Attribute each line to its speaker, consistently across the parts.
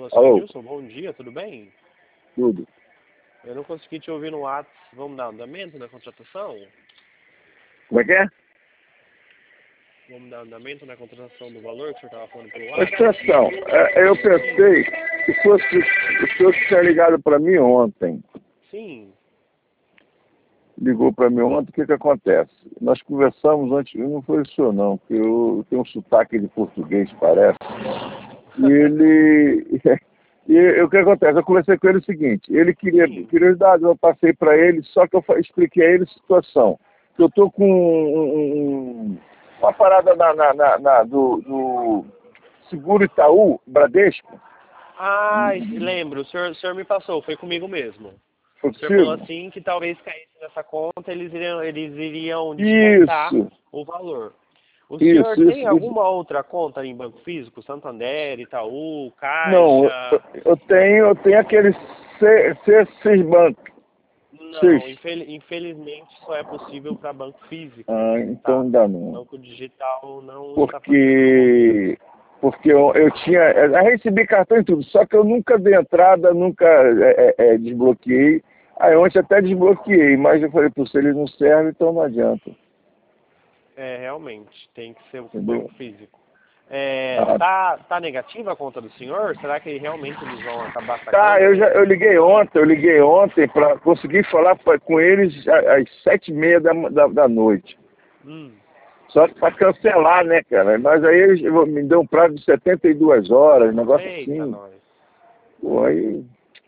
Speaker 1: Alô, senhor
Speaker 2: Alô?
Speaker 1: Adilson, bom dia, tudo bem?
Speaker 2: Tudo.
Speaker 1: Eu não consegui te ouvir no WhatsApp. Vamos dar andamento na contratação?
Speaker 2: Como é que é?
Speaker 1: Vamos dar andamento na contratação do valor que o senhor estava falando pelo
Speaker 2: Presta
Speaker 1: WhatsApp?
Speaker 2: atenção, eu pensei que fosse o senhor que tinha ligado para mim ontem.
Speaker 1: Sim.
Speaker 2: Ligou para mim ontem, o que que acontece? Nós conversamos antes, não foi o senhor não, que eu tenho um sotaque de português, parece. E ele... E o que acontece? Eu conversei com ele o seguinte, ele queria
Speaker 1: Sim.
Speaker 2: os dados, eu passei para ele, só que eu expliquei a ele a situação. Que eu estou com uma parada do Seguro Itaú, Bradesco.
Speaker 1: Ah, lembro, o senhor me passou, foi comigo mesmo.
Speaker 2: Foi
Speaker 1: O senhor falou
Speaker 2: possível?
Speaker 1: assim que talvez caísse nessa conta, eles iriam descontar
Speaker 2: Isso,
Speaker 1: o valor. O senhor
Speaker 2: isso,
Speaker 1: tem
Speaker 2: isso, isso.
Speaker 1: alguma outra conta em banco físico? Santander, Itaú,
Speaker 2: Não,
Speaker 1: Caixa?
Speaker 2: eu tenho aquele C6 Bank.
Speaker 1: Não,
Speaker 2: Seis.
Speaker 1: infelizmente só é possível para banco físico,
Speaker 2: Ah, então
Speaker 1: tá?
Speaker 2: ainda não.
Speaker 1: Banco digital não está fazendo no momento.
Speaker 2: Porque eu tinha, eu recebi cartão e tudo, só que eu nunca dei entrada, nunca desbloqueei. Aí ontem até desbloqueei, mas eu falei, pô, se ele não serve, então não adianta,
Speaker 1: É, realmente, tem que ser o
Speaker 2: entendeu?
Speaker 1: banco físico. É,
Speaker 2: Ah,
Speaker 1: tá negativa a conta do senhor? Será que realmente eles vão acabar
Speaker 2: tá,
Speaker 1: sacando sem
Speaker 2: eu liguei
Speaker 1: descontar?
Speaker 2: ontem para conseguir falar com eles às 7h30 da noite.
Speaker 1: Hum,
Speaker 2: Só que para cancelar, né, cara? Mas aí eles me deu um prazo de 72 horas, um negócio
Speaker 1: eita,
Speaker 2: assim.
Speaker 1: nós.
Speaker 2: Pô, aí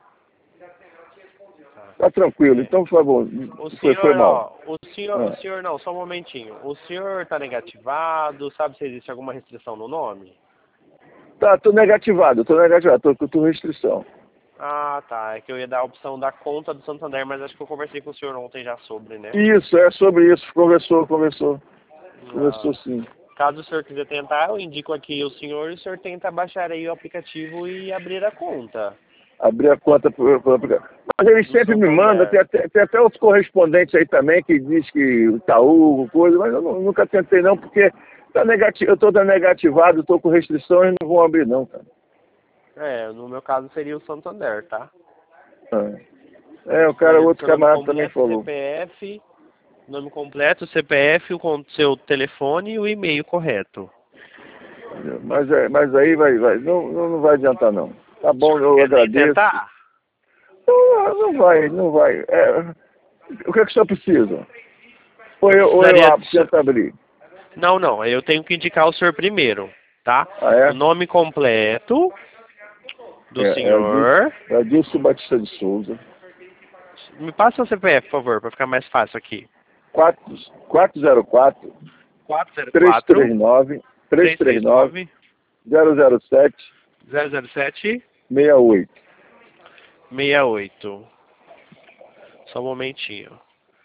Speaker 1: Tá.
Speaker 2: tá tranquilo.
Speaker 1: É,
Speaker 2: Então, por favor,
Speaker 1: o
Speaker 2: foi
Speaker 1: senhor,
Speaker 2: mal.
Speaker 1: ó, o senhor não, só um momentinho. O senhor tá negativado, sabe se existe alguma restrição no nome?
Speaker 2: Tá, tô negativado, tô com restrição.
Speaker 1: Ah, tá. É que eu ia dar a opção da conta do Santander, mas acho que eu conversei com o senhor ontem já sobre, né?
Speaker 2: Isso, é sobre isso. Conversou
Speaker 1: Ah,
Speaker 2: sim.
Speaker 1: caso o senhor quiser tentar, eu indico aqui o senhor e o senhor tenta baixar aí o aplicativo e abrir a conta
Speaker 2: Abrir a conta mas eles
Speaker 1: do
Speaker 2: sempre me mandam,
Speaker 1: Santander.
Speaker 2: tem até outros correspondentes aí também que diz que o Itaú, coisa, mas eu nunca tentei não, porque eu tô negativado, tô com restrições, não vão abrir não, cara.
Speaker 1: É, no meu caso seria o Santander, tá?
Speaker 2: O cara, outro
Speaker 1: Seu nome
Speaker 2: camarada também
Speaker 1: completo,
Speaker 2: falou.
Speaker 1: CPF, nome completo, CPF, com seu telefone e o e-mail correto.
Speaker 2: Mas aí não vai adiantar não. Tá
Speaker 1: O
Speaker 2: bom,
Speaker 1: senhor não
Speaker 2: eu
Speaker 1: quer nem
Speaker 2: agradeço.
Speaker 1: tentar?
Speaker 2: Não vai. O que é que o senhor precisa?
Speaker 1: Eu
Speaker 2: Ou eu
Speaker 1: precisaria
Speaker 2: abro, tento abrir?
Speaker 1: Não, não, eu tenho que indicar o senhor primeiro, tá?
Speaker 2: Ah,
Speaker 1: O
Speaker 2: é?
Speaker 1: nome completo do
Speaker 2: Adilson,
Speaker 1: senhor.
Speaker 2: Adilson Batista de Souza.
Speaker 1: Me passa o CPF, por favor, para ficar mais fácil aqui.
Speaker 2: 404
Speaker 1: 404
Speaker 2: 339 339
Speaker 1: 339
Speaker 2: 007
Speaker 1: 007
Speaker 2: 68.
Speaker 1: 68. Só um momentinho.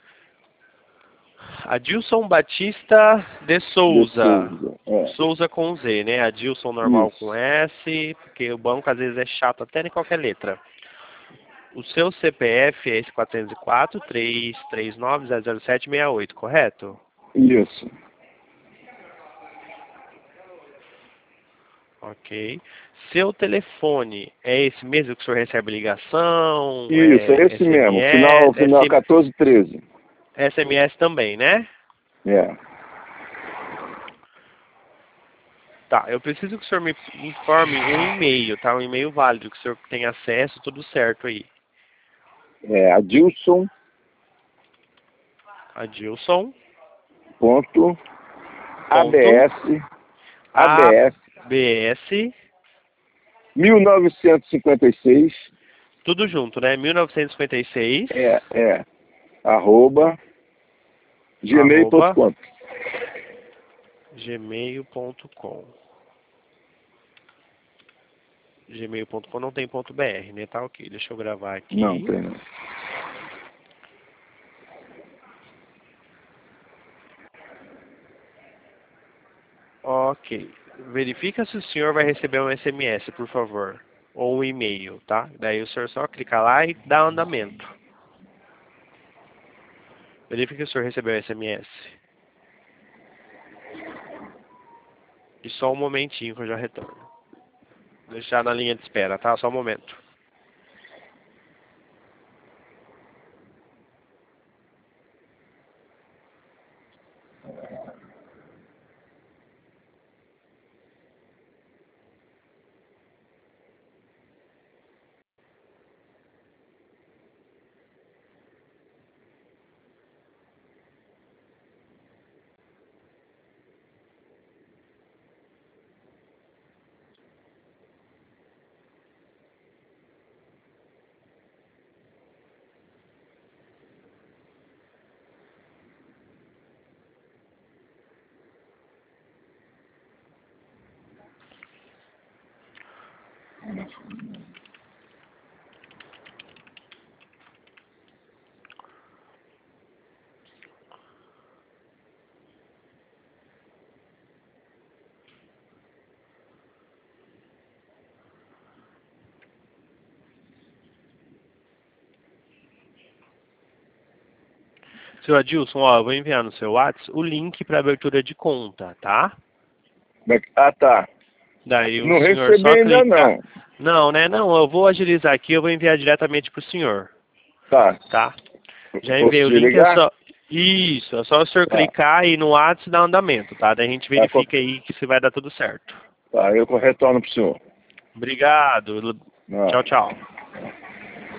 Speaker 1: Adilson Batista de
Speaker 2: De
Speaker 1: Souza.
Speaker 2: Souza.
Speaker 1: Souza com Z, né? Adilson normal com
Speaker 2: Isso.
Speaker 1: S, porque o banco às vezes é chato até em qualquer letra. O seu CPF é esse 404 339 007 68, correto?
Speaker 2: Isso.
Speaker 1: Ok. Seu telefone é esse mesmo que o senhor recebe ligação,
Speaker 2: Isso, é esse mesmo.
Speaker 1: SMS,
Speaker 2: Final 1413.
Speaker 1: SMS também, né?
Speaker 2: É.
Speaker 1: Tá, eu preciso que o senhor me informe um e-mail, tá? Um e-mail válido, que o senhor tem acesso, tudo certo aí.
Speaker 2: Adilson
Speaker 1: Adilson.
Speaker 2: ponto
Speaker 1: Ponto.
Speaker 2: ABS
Speaker 1: ABS.
Speaker 2: 1956
Speaker 1: Tudo junto, né? 1956.
Speaker 2: arroba
Speaker 1: Arroba
Speaker 2: gmail.com.
Speaker 1: gmail.com. Gmail.com não tem ponto .br, né? Tá ok. Deixa eu gravar
Speaker 2: Não,
Speaker 1: aqui.
Speaker 2: tem não.
Speaker 1: Ok. Verifica se o senhor vai receber um SMS, por favor. Ou um e-mail, tá? Daí o senhor só clica lá e dá andamento. Verifica se o senhor recebeu o SMS. E só um momentinho que eu já retorno. deixar na linha de espera, tá? Só um momento. Seu Adilson, ó, eu vou enviar no seu WhatsApp o link para abertura de conta, tá?
Speaker 2: Ah, tá.
Speaker 1: Daí o
Speaker 2: Não
Speaker 1: senhor
Speaker 2: recebi
Speaker 1: só
Speaker 2: ainda
Speaker 1: clicar.
Speaker 2: não.
Speaker 1: Não, né? Não, eu vou agilizar aqui, eu vou enviar diretamente pro senhor,
Speaker 2: Tá.
Speaker 1: tá? Já
Speaker 2: Posso
Speaker 1: enviei o
Speaker 2: te
Speaker 1: link, é
Speaker 2: ligar?
Speaker 1: só... Isso, é só o senhor
Speaker 2: Tá.
Speaker 1: clicar aí no WhatsApp e dar andamento, tá? Daí a gente
Speaker 2: Tá,
Speaker 1: verifica aí que se vai dar tudo certo.
Speaker 2: tá, eu retorno pro senhor.
Speaker 1: Obrigado.
Speaker 2: Não.
Speaker 1: Tchau, tchau.